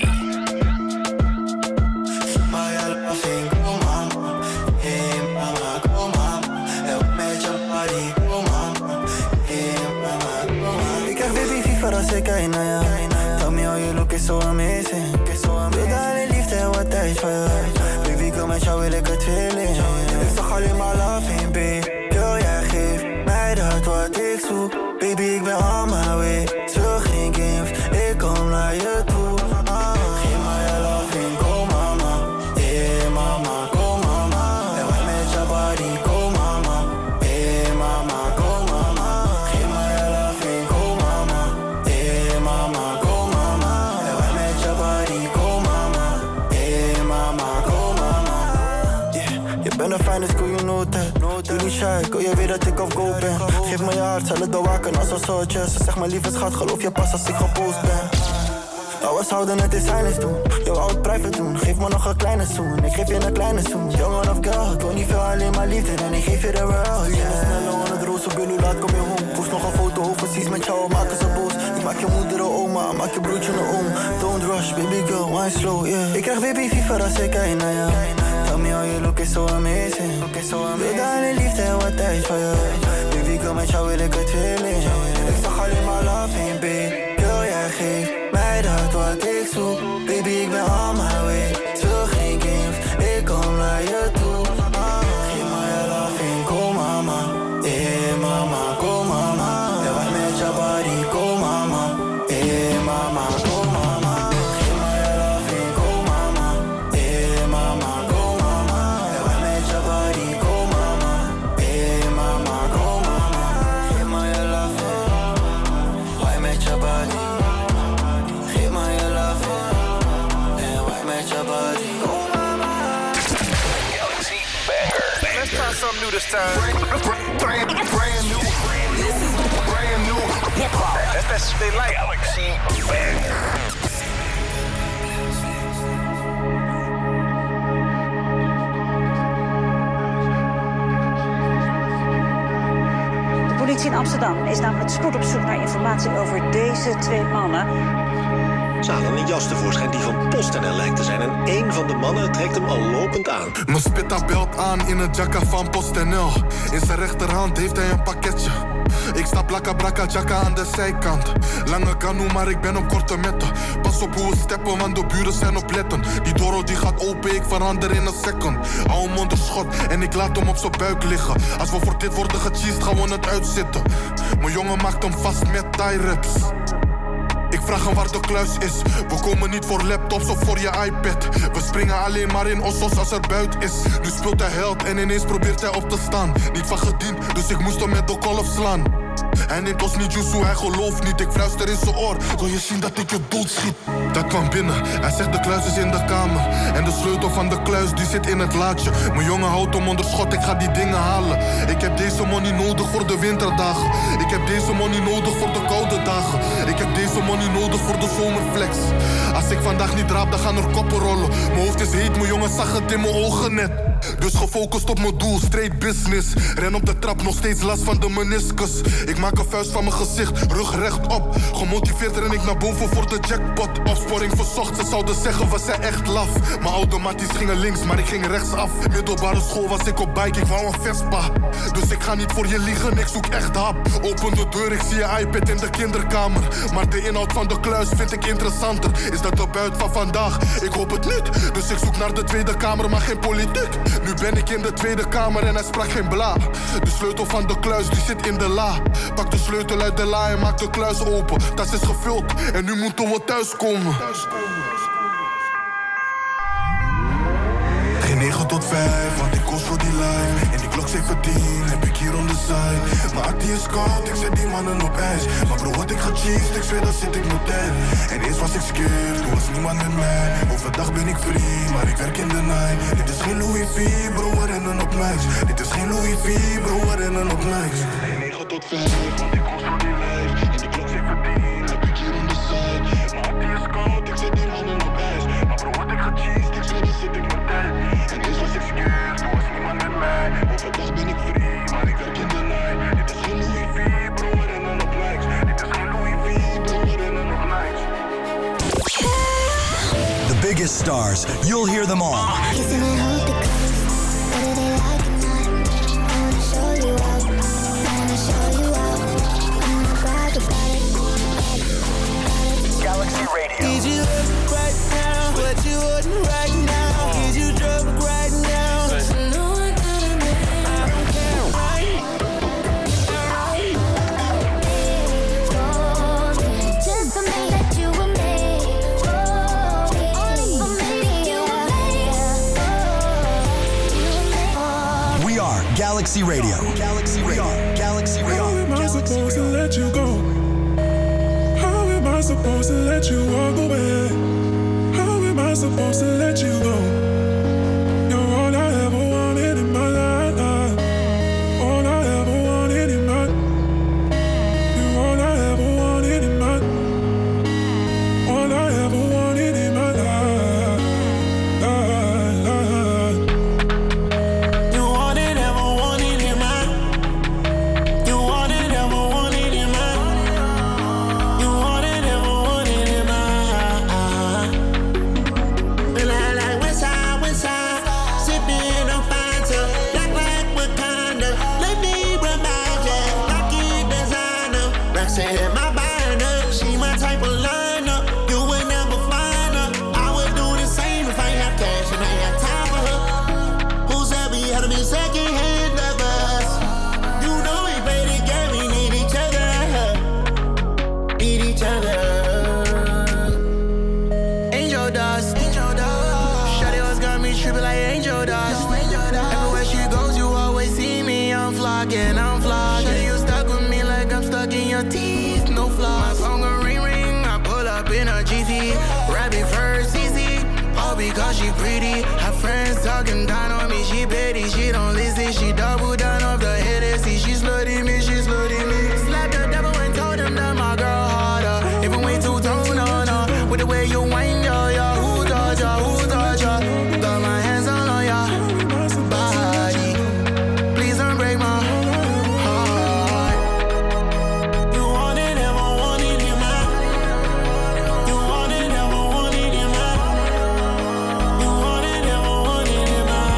Ik krijg weer die FIFA als ik kijk naar jou. Tell me how you look is so amazing. Weet alleen liefde wat thuis van je. Baby, kom met jou wil ik het feeling. Ik zag alleen maar love in, babe. Girl, jij geeft mij dat wat ik zoek. Baby, ik ben on my way. Speel geen games, ik kom naar je toe. Ah, geef mij je love in, kom mama. Hey mama, kom mama. En wij met je body, kom mama. Hey mama, kom mama. Geef mij je love in, kom mama. Hey mama, kom mama. En wij met je body, kom mama. Hey mama, kom mama. Yeah, je bent een fijne school, you know that. Doe niet shy, ik wil je weer dat ik op go ben. Geef me je hart, zal het bewaken als een soortje. Ze zegt mijn lieve schat, geloof je pas als ik gepost ben. Nou, we zouden het in silence doen, jouw oud private doen. Geef me nog een kleine zoen, ik geef je een kleine zoen. Jongen of girl, ik wil niet veel, alleen maar liefde en ik geef je de world. Yeah, snel aan het roos op je laat, kom je home. Poest nog een foto overseas met jou, maken ze boos. Ik maak je moeder een oma, maak je broertje een oom. Don't rush, baby girl, wine slow, yeah. Ik krijg baby FIFA als ik kijk naar jou. Tell me how you look is so amazing. Wil alleen liefde wat thuis van je. Baby girl, met jou wil ik het feeling. Ik zag alleen maar love in, babe. Girl, jij geeft mij dat wat ik zoek. Baby, ik ben on my way. Speel geen games, ik kom naar je toe. Ah, geef mij je love in, kom mama. Hey mama, kom mama. En wij met je body, kom mama. Hey mama, kom mama. Geef mij je love in, kom mama. Hey mama, kom mama. En wij met je body, kom mama. Hey mama, kom mama. Geef mij je love in, wij met je body. Geef mij je love in, en wij met je body. Kom mama. Galaxy Banger. Let's try something new this time. Brand, brand new. This is brand new. hip hop. That's that's what they like. Galaxy Banger. De politie in Amsterdam is namelijk met spoed op zoek naar informatie over deze twee mannen. Ze halen een jas tevoorschijn die van PostNL lijkt te zijn. En één van de mannen trekt hem al lopend aan. Mijn spitta belt aan in een jacka van PostNL. In zijn rechterhand heeft hij een pakketje. Ik sta blakka brakka jacka aan de zijkant. Lange kanoe, maar ik ben op korte metten. Pas op hoe we steppen, want de buren zijn op letten. Die Doro die gaat open, ik verander in een second. Hou hem onder schot en ik laat hem op zijn buik liggen. Als we voor dit worden gecheesed, gaan we het uitzitten. Mijn jongen maakt hem vast met tie-wraps. Ik vraag hem waar de kluis is. We komen niet voor laptops of voor je iPad. We springen alleen maar in ossos als er buit is. Nu speelt hij held en ineens probeert hij op te staan. Niet van gediend, dus ik moest hem met de kolf slaan. Hij neemt ons niet Yusu, hij gelooft niet. Ik fluister in zijn oor, wil je zien dat ik je doodschiet? Dat kwam binnen, hij zegt de kluis is in de kamer. En de sleutel van de kluis die zit in het laadje. Mijn jongen houdt hem onder schot, ik ga die dingen halen. Ik heb deze money nodig voor de winterdagen. Ik heb deze money nodig voor de koude dagen. Ik heb deze money nodig voor de zomerflex. Als ik vandaag niet raap, dan gaan er koppen rollen. Mijn hoofd is heet, mijn jongen zag het in mijn ogen net. Dus gefocust op mijn doel, straight business. Ren op de trap, nog steeds last van de meniscus. Ik maak een vuist van mijn gezicht, rug rechtop. Gemotiveerd ren ik naar boven voor de jackpot. Opsporing verzocht, ze zouden zeggen we zijn echt laf. Mijn automatisch gingen links, maar ik ging rechtsaf. Middelbare school was ik op bike, ik wou een Vespa. Dus ik ga niet voor je liegen, ik zoek echt hap. Open de deur, ik zie je iPad in de kinderkamer. Maar de inhoud van de kluis vind ik interessanter. Is dat de buit van vandaag? Ik hoop het niet. Dus ik zoek naar de Tweede Kamer, maar geen politiek. Nu ben ik in de Tweede Kamer en hij sprak geen bla. De sleutel van de kluis die zit in de la. Pak de sleutel uit de la en maak de kluis open. Tas is gevuld en nu moeten we thuiskomen. Geen negen tot vijf, want ik kost voor die life. En die klok zeventien heb ik hier on the side. Mijn actie is koud, ik zet die mannen op ijs. Maar bro, wat ik ga cheese, ik zweer, dan zit ik nog tijd. En eerst was ik scared, toen was niemand met mij. Overdag ben ik free, maar ik werk in de night. Dit is geen Louis V, bro, we rennen op nights. Dit is geen Louis V, bro, we rennen op nights. Geen negen tot vijf, want ik kost voor die life. En die klok zeventien heb ik hier on the side. Mijn actie is koud, ik zet die mannen op ijs. Maar bro, wat ik ga cheese, ik zweer, dan zit ik nog tijd. En eerst was ik scared, toen was niemand met mij. Overdag ben ik free, maar ik werk in de night. Dit is geen Louis V, bro, we rennen op nights. Dit is geen Louis V, bro, we rennen op nights. The biggest stars, you'll hear them all. Galaxy Radio. Did you look right now? What you wouldn't right now? Did you drunk right now? No, I couldn't make it. I don't care right. Just for me that you were made. Only for me you were made. We are Galaxy Radio. Galaxy Radio. Galaxy Radio. How am I supposed to let you go? How am I supposed to let you walk away? How am I supposed to let you go? You're all I ever wanted in my life. All I ever wanted in my. You're all I ever wanted in my. All I ever wanted in my life. life, life. You wanted, ever wanted in my. You wanted, ever wanted in my. You wanted, ever wanted in my. And I like west side, west side, sipping on Fanta, black like Wakanda. Let me remind ya, Rocky designer, Racks in my binder. She my type of lineup, you would never find her. I would do the same if I had cash and I had time for her. Who said we had to be second-hand lovers? You know we play the game, we need each other, need each other. Angel dust, angel dust. Shawty always got me tripping like angel dust. Everywhere she goes, you always see me. I'm flocking, I'm flocking. Shawty, you stuck with me like I'm stuck in your teeth. No flaws. My phone gon' ring ring. I pull up in a G T. Rabbit first, easy. All because she pretty. Her friends talking down on me. She petty, she don't listen. She double down off the head and see. She slutty me, she slutty me. Slapped the devil and told him that my girl harder. Even way two tone on her. With the way you whine, yo, yo. Who touch ya, who touch ya? Got my hands all on ya body. Please don't break my heart. You want it, ever want it in my. You want it, ever want it in my. You want it, ever want it in my.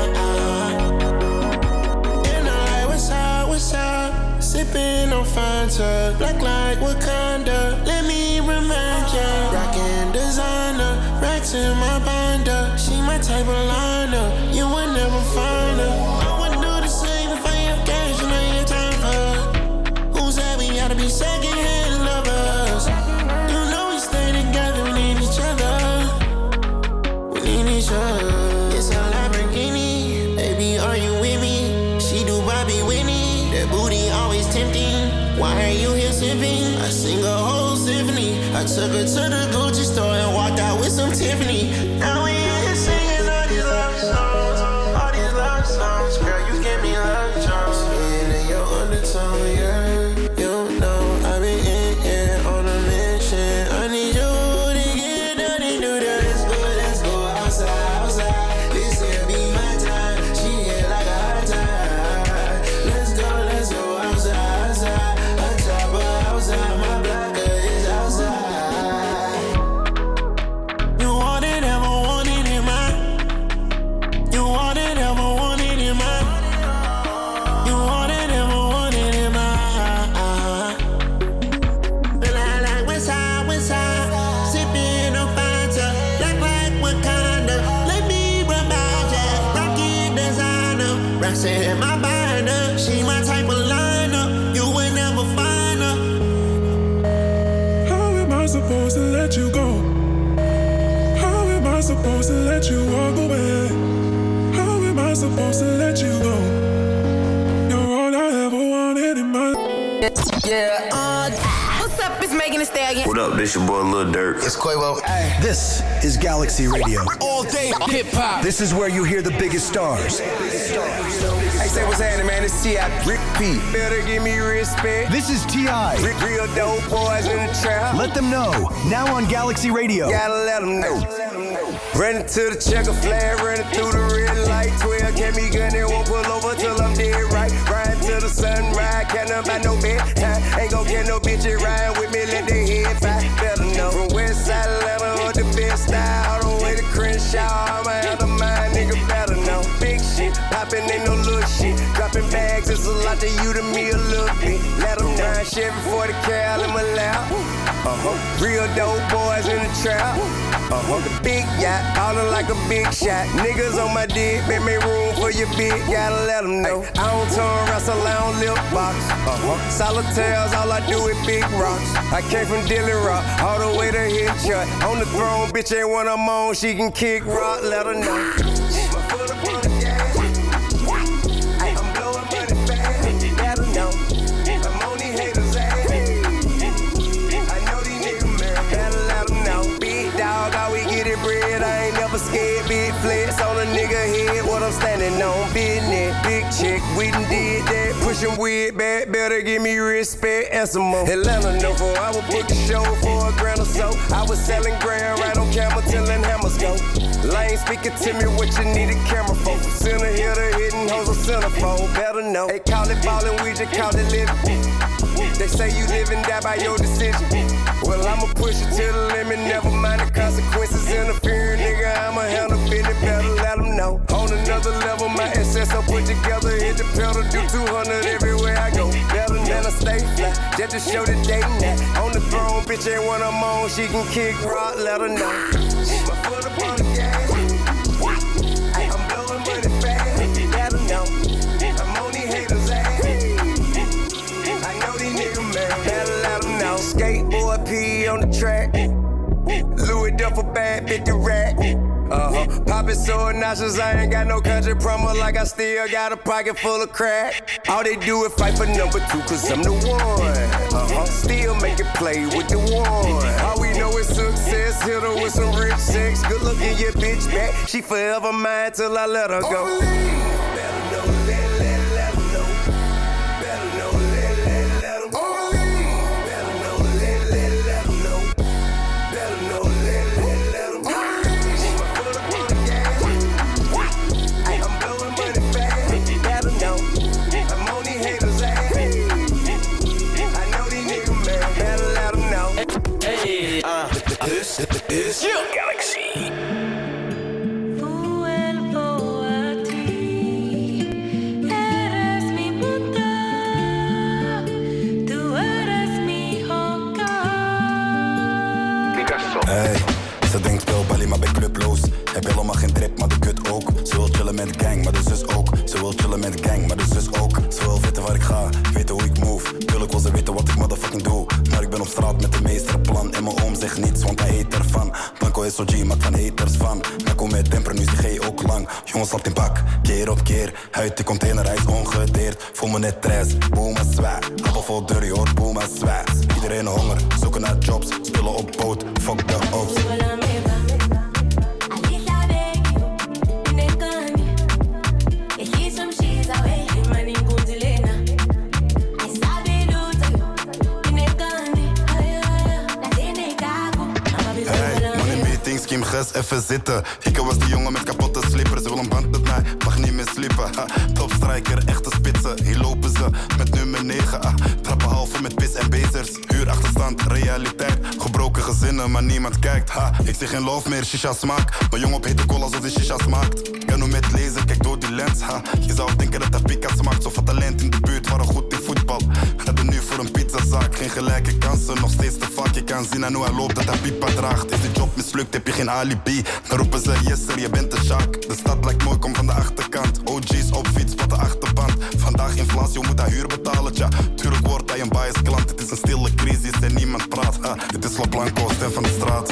And I west side, west side, sipping on Fanta, black like Wakanda. Let me remind ya, rockin' designer, racks in my binder. She my type of liner, you would never find her. I wouldn't do the same if I have cash and I ain't time for her. Who said we gotta be second-hand lovers? You know we stay together, we need each other. We need each other. It's a Lamborghini, baby, are you with me? She do Bobby Whitney, that booty always tempting. I took her to the Gucci store and walked out with some Tiffany. Now we in here singing all these love songs, all these love songs. Girl, you give me love songs. Singing in your undertone, yeah. You know I be in here on a mission. I need you to get dirty, do that. Let's go, let's go outside, outside. This here be my time. She hit like a hot time. Let's go, let's go outside, outside. I top her outside, my blocker is outside. You want it, ever want it in mine. You want it, ever want it in mine. You want it, ever want it in mine. But I like what's high, what's high. Sipping on Fanta, black like Wakanda. Let me remind ya, Rocky designer. Roxanne my binder, she my type of liner. You would never find her. How am I supposed to let you go? How am I supposed to let you walk away? How am I supposed to let you go? You're all I ever wanted in my. Yeah. Uh, what's up? It's Megan Thee Stallion. What up? This your boy Lil Durk. It's Quavo. This is Galaxy Radio. All day hip hop. This is where you hear the biggest stars. Hey, say what's happening, man? It's T I Repeat. Better give me respect. This is T I Real dope boys in the trap. Let them know. Now on Galaxy Radio. Gotta let them know. Running to the checker flag, running through the red light. twelve can be gun and won't pull over till I'm dead right. Riding to the sunrise, can't buy no bed time. Ain't gon' get no bitches riding with me, let the head fly. Better know. From West Side Atlanta or the best style, all the way to Crenshaw. I'm out of mind, nigga, better know. Big shit, poppin' ain't no little shit. Dropping bags, it's a lot to you, to me a little bit. Let them ride Chevy forty cal in my lap. Uh-huh. Real dope boys in the trap. Uh-huh. The big yacht, ballin' like a big shot. Niggas on my dick, make me room for your big. Gotta let them know. I don't turn wrestle, I don't lip box. Uh-huh. Solitaires, all I do is big rocks. I came from Dilly Rock, all the way to hit shot. On the throne, bitch ain't when I'm on, she can kick rock, let her know. My foot up on the gas. I'm blowing money fast, let her know. I'm on these haters' ass. I know these niggas, man, better let them know. Big dog, all we get it bread, I ain't never scared. Big flex on a nigga head, what I'm standing on. Business, big chick, we done did that. Pushing weird back, better give me respect and some more. Atlanta know for I would book a show for a grand or so. I was selling grand right on camera, telling hammers go. Lane speaking to me what you need a camera for. Center here to hitting hoes a centerfold, better know. They call it ballin', we just call it living. They say you live and die by your decision. Well, I'ma push it to the limit, never mind the consequences interfering, nigga. I'ma handle business, better let them know. On another level, my S S I put together, hit the pedal, do two hundred everywhere I go. Better than a stay fly, just to show the day now. On the throne, bitch ain't when I'm on, she can kick rock, let her know. My foot up on the gas, I'm blowing money fast, let her know. I'm on these haters' ass. I know these niggas, man, better let them know. Skateboard P on the track, Louis duffel bag, fifty rack. Uh-huh. Poppin' so nauseous, I ain't got no country promo, like I still got a pocket full of crack. All they do is fight for number two, cause I'm the one. Uh-huh. Still make it play with the one. All we know is success, hit her with some rich sex. Good looking your bitch back, she forever mine till I let her go. It's you, Galaxy. Vuelvo a ti, eres mi mundo, tú eres mi hogar. Hey, ze denkt speel Bali maar ben clubloos. Heb helemaal geen trip, maar de kut ook. Ze wil chillen met de gang, maar de zus ook. Ze wil chillen met de gang, maar de zus ook. Ze wil weten waar ik ga, weten hoe ik move. Tuurlijk wil ze weten wat ik motherfucking doe. Maar ik ben op straat met de meester plan. En mijn oom zegt niets, want hij eet ervan. Blanco Marokko is O G, maakt van haters van. Maar kom met temper, nu is die G ook lang. Jongens slapt in pak, keer op keer. Uit de container, hij is ongedeerd. Voel me net tres, boom en zwaar. Appel vol dirty, hoor, boom en zwaar. Iedereen honger, zoeken naar jobs. Spullen op boot, fuck the ops. Kim Ges, even zitten. Ik was die jongen met kapotte slippers. Ze wil een band met mij, mag niet meer slippen. Ha, topstriker, echte spitsen. Hier lopen ze met nummer negen. Ah, trappen halve met pis en bezers. Huurachterstand, realiteit. Gebroken gezinnen, maar niemand kijkt. Ha, ik zie geen love meer, shisha smaak. Maar jong op hete cola alsof die shisha smaakt. Kan nu met lezen, kijk door die lens. Ha, je zou denken dat dat pika smaakt. Zoveel talent in de buurt, waren goed in voetbal. Gaat er nu voor een pizzazaak. Geen gelijke kansen, nog steeds te vaak. Je kan zien aan hoe hij loopt dat hij pipa draagt. Is de job mislukt, heb je geen alibi. Dan roepen ze, yes sir, je bent de Sjaak. De stad lijkt mooi, kom van de achterkant. O G's op fiets, wat de achterband. Vandaag inflatie, hoe moet hij huur betalen? Tja, tuurlijk wordt hij een bias klant. Het is een stille crisis en niemand praat. Ha, het is La Blanco, stem van de straat.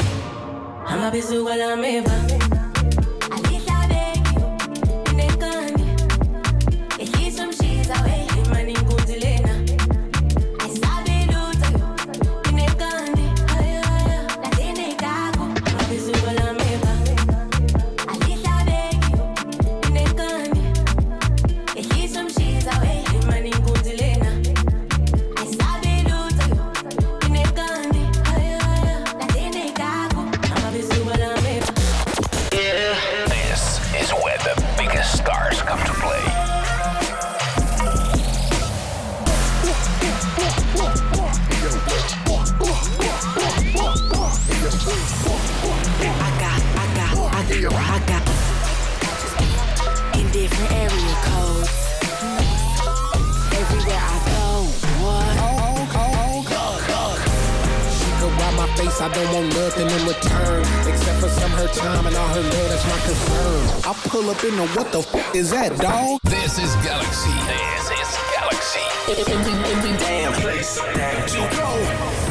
I don't want nothing in return, except for some her time and all her love, that's my concern. I pull up in the, what the f*** is that, dawg? This is Galaxy. This is Galaxy. Every, every damn place that you go.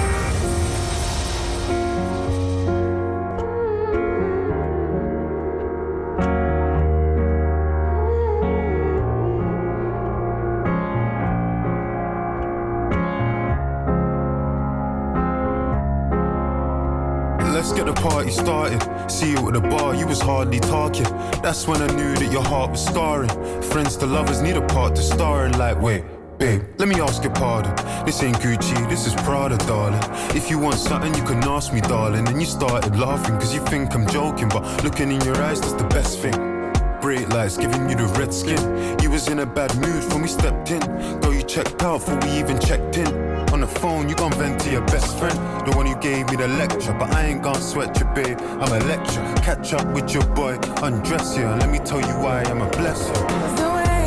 Let's get the party started. See you at the bar, you was hardly talking. That's when I knew that your heart was scarring. Friends to lovers need a part to star in. Like, wait, babe, let me ask your pardon. This ain't Gucci, this is Prada, darling. If you want something, you can ask me, darling. And you started laughing, cause you think I'm joking. But looking in your eyes, that's the best thing. Bright lights giving you the red skin. You was in a bad mood when we stepped in. Though you checked out before we even checked in. On the phone, you gon' vent to your best friend, the one who gave me the lecture. But I ain't gon' sweat you, babe, I'm a lecture. Catch up with your boy, undress you, and let me tell you why I'm a blessing.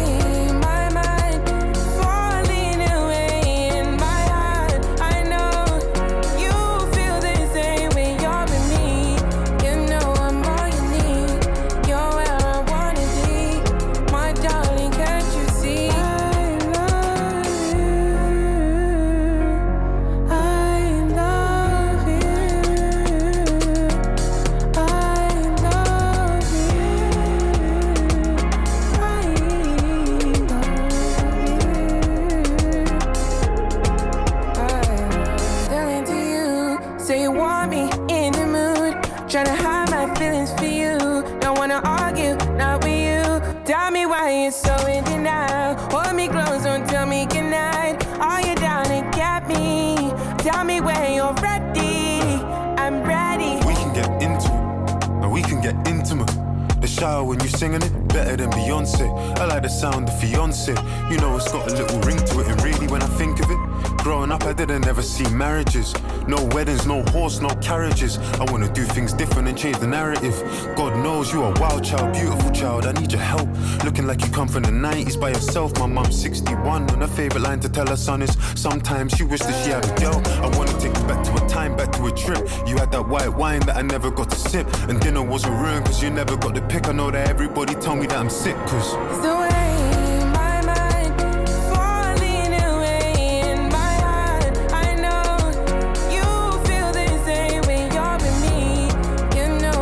When you singing it, better than Beyonce. I like the sound of fiance. You know it's got a little ring to it. And really when I think of it, growing up I didn't ever see marriages. No weddings, no horse, no carriages. I wanna do things different and change the narrative. God knows you are a wild child, beautiful child, I need your help. Looking like you come from the nineties by yourself. My mom's sixty-one and her favorite line to tell her son is sometimes she wished that she had a girl. I wanna take you back to a time, back to a trip. You had that white wine that I never got to sip. And dinner wasn't ruined cause you never got the pick. I know that everybody told me that I'm sick cause it's the way. You know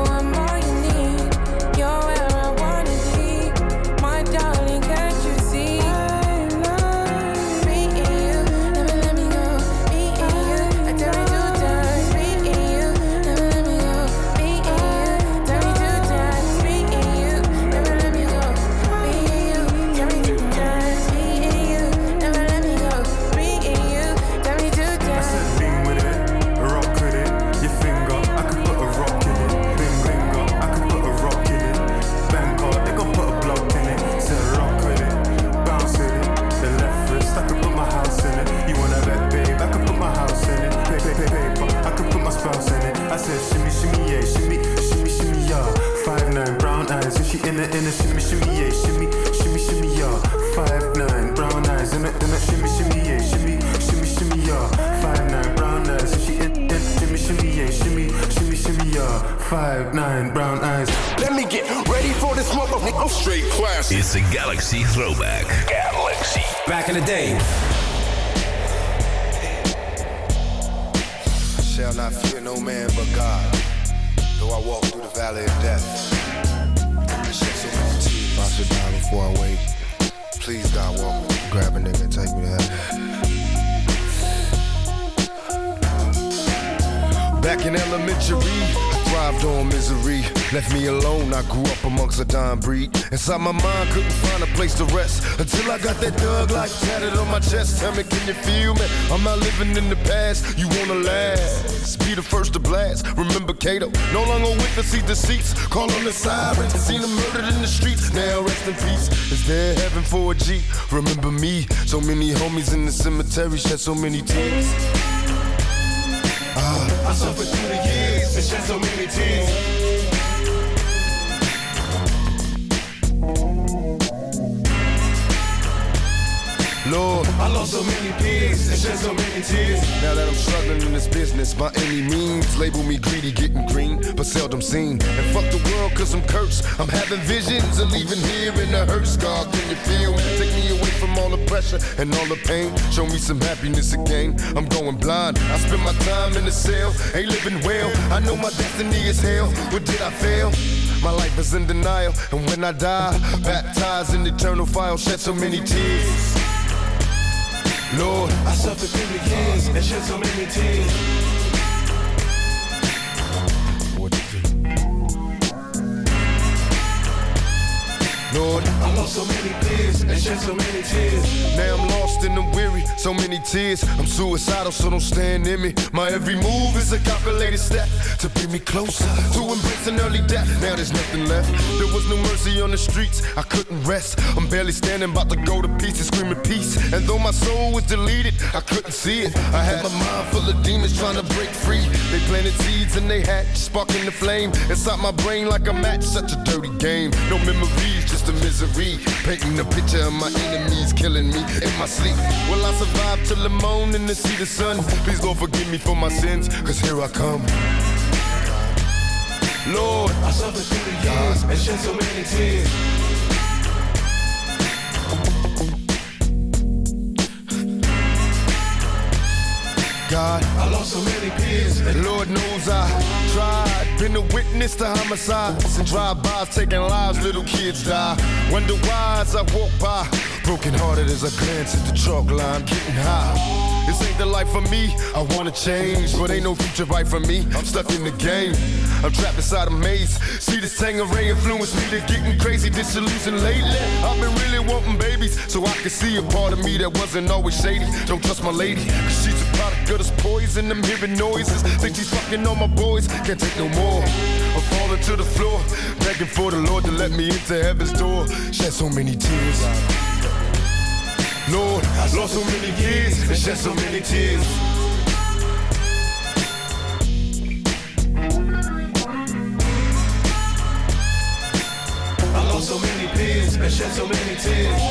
it, in it, shimmy, shimmy, yeah, shimmy, shimmy, shimmy, yeah. Five nine, brown eyes, in it, in it, shimmy, shimmy, yeah, shimmy, shimmy, shimmy, yeah. Five nine, brown eyes, she in it, shimmy, shimmy, yeah, shimmy, shimmy, shimmy, yeah. Five nine, brown eyes. Let me get ready for this motherfucker. I'm straight classic. It's a Galaxy throwback. Galaxy. Back in the day. I shall not fear no man but God. Though I walk through the valley of death. If I should die before I wake, please God walk me, grab a nigga and take me to heaven. Back in elementary, I thrived on misery. Left me alone, I grew up amongst a dying breed. Inside my mind, couldn't find a place to rest until I got that thug life tatted on my chest. Tell me, can you feel me? I'm not living in the past, you wanna last. Be the first to blast, remember Kato. No longer with the seat deceits. Call on the sirens, seen them murdered in the streets. Now rest in peace, is there heaven for a G? Remember me, so many homies in the cemetery shed so many tears. Ah, I suffered through the years and shed so many tears. Lord, I lost so many peers and shed so many tears. Now that I'm struggling in this business, by any means, label me greedy, getting green, but seldom seen. And fuck the world, cause I'm cursed. I'm having visions of leaving here in a hearse. God, can you feel me? Take me away from all the pressure and all the pain. Show me some happiness again. I'm going blind. I spend my time in the cell, ain't living well. I know my destiny is hell. What did I fail? My life is in denial, and when I die, baptized in eternal fire, shed so many tears. Lord, I suffered through the years and shed so many tears. What you do? Lord, I lost so many peers and shed so many tears. Now I'm lost and I'm weary, so many tears. I'm suicidal, so don't stand in me. My every move is a calculated step to bring me closer to embracing early death. Now there's nothing left. There was no mercy on the streets. I couldn't rest. I'm barely standing, about to go to pieces, screaming peace. And though my soul was deleted, I couldn't see it. I had my mind full of demons trying to break free. They planted seeds and they hatched, sparking the flame inside my brain like a match. Such a dirty game. No memories, just a misery. Painting a picture of my enemies killing me in my sleep. Will I survive till the morning to see the sun? Please Lord forgive me for my sins, cause here I come. Lord, I suffered through the years and shed so many tears. God, I lost so many peers. And Lord knows I tried. Been a witness to homicides and drive-bys taking lives, little kids die. Wonder why as I walk by, broken hearted as I glance at the chalk line, getting high. This ain't the life for me, I wanna change, but ain't no future right for me, I'm stuck in the game. I'm trapped inside a maze, see this Tangeray influence me to getting crazy, disillusioned lately. I've been really wanting babies, so I can see a part of me that wasn't always shady. Don't trust my lady, cause she's a product of this poison. I'm hearing noises, think she's fucking on my boys, can't take no more. I'm falling to the floor, begging for the Lord to let me into heaven's door. Shed so many tears. Lord, I lost so many years and shed so many tears. I lost so many peers and shed so many tears.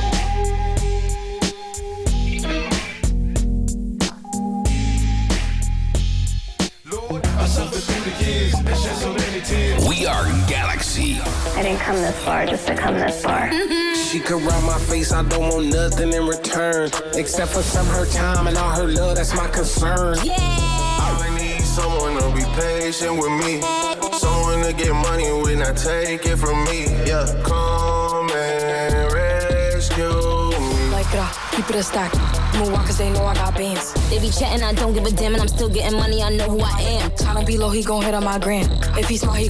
Lord, I suffered through the years and shed so many tears. We are Galaxy. I didn't come this far just to come this far. She could rub my face, I don't want nothing in return, except for some her time and all her love, that's my concern. Yeah. I need someone to be patient with me, someone to get money when I take it from me. Yeah, come and rescue me. Like, uh, keep it a stack. Move on cause they know I got beans. They be chatting, I don't give a damn, and I'm still getting money, I know who I am. Tryna be low, he gon' hit on my gram. If he smart, he